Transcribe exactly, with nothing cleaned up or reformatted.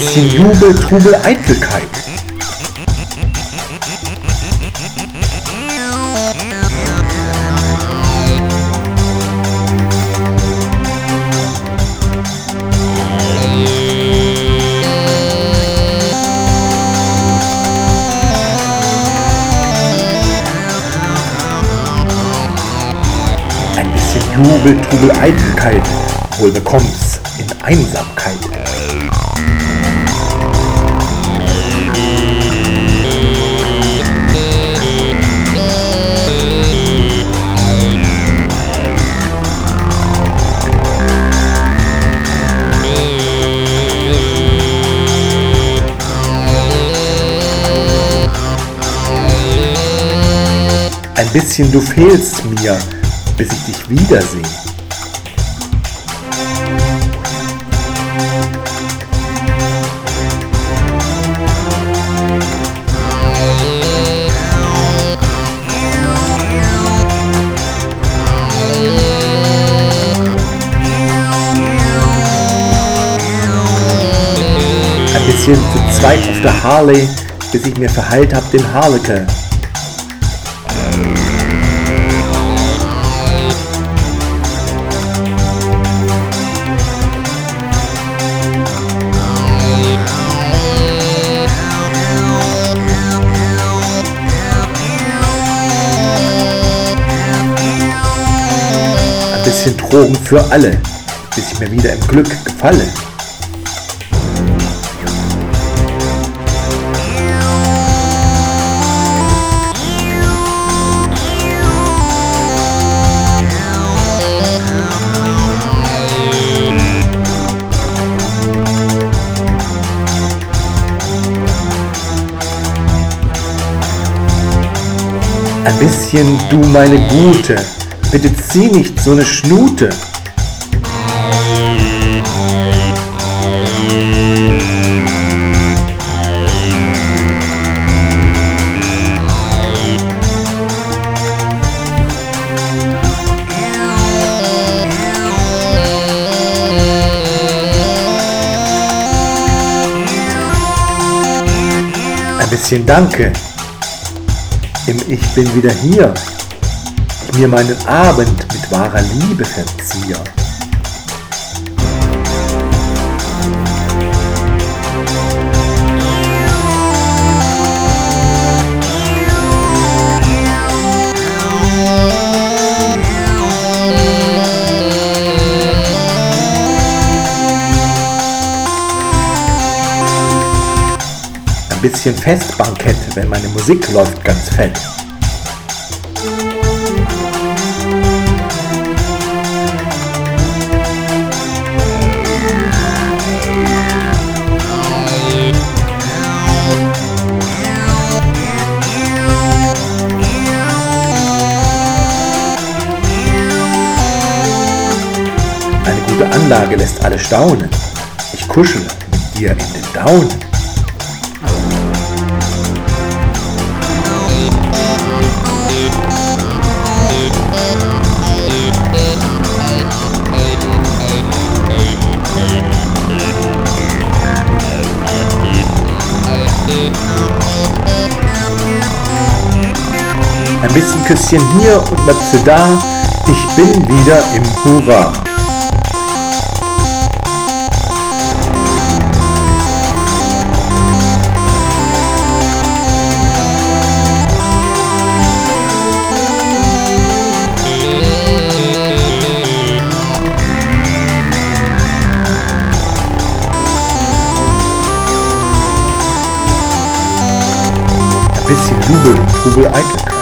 bisschen Jubel, Trubel, Eitelkeit. Ein bisschen Jubel, Trubel, Eitelkeit. Wohl bekomm's in Einsamkeit. Ein bisschen du fehlst mir, bis ich dich wiederseh. Ein bisschen zu zweit auf der Harley, bis ich mir verheilt hab den Harleke. Ein bisschen Drogen für alle, bis ich mir wieder im Glück gefalle. Ein bisschen du meine Gute, bitte zieh nicht so ne Schnute. Ein bisschen Danke. Ich bin wieder hier, ich mir meinen Abend mit wahrer Liebe verziehe. Ein bisschen Festbankett, wenn meine Musik läuft ganz fett. Eine gute Anlage lässt alle staunen. Ich kuschele mit dir in den Daunen. Ein bisschen Küsschen hier und Möpse da, ich bin wieder im Hurra. Ein bisschen Jubel, Trubel, Eitelkeit.